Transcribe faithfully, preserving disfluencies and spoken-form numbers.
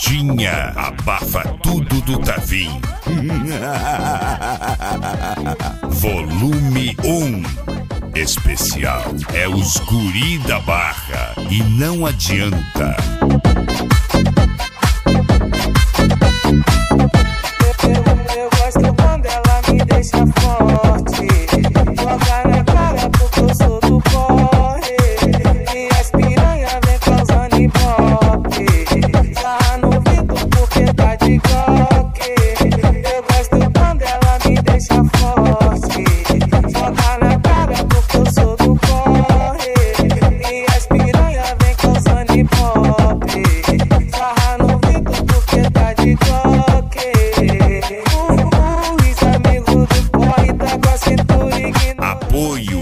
Modinha abafa tudo do Tavim. Volume um. Especial. É os guri da Barra. E não adianta. Eu gosto quando ela me deixa forte. Joga na cara porque eu sou do corre. E as piranha vem causando ibope. Sarra no vidro porque tá de coque. Eu gosto quando ela me deixa forte. Joga na cara porque eu sou do corre. E as piranha vem causando ibope. Sarra no vidro porque tá de coque. Apoio